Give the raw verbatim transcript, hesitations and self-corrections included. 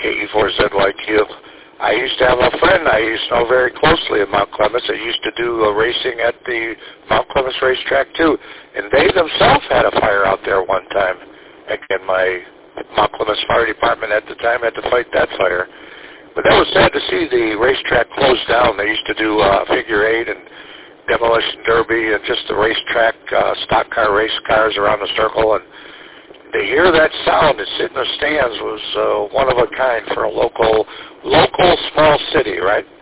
K E four Z Y Q. I used to have a friend I used to know very closely in Mount Clemens that used to do uh, racing at the Mount Clemens racetrack too, and they themselves had a fire out there one time. Again, my Mount Clemens Fire Department at the time had to fight that fire. But that was sad to see the racetrack close down. They used to do uh, figure eight and demolition derby and just the racetrack, uh, stock car race cars around the circle. And to hear that sound and sit in the stands was uh, one of a kind for a local, local small city, right?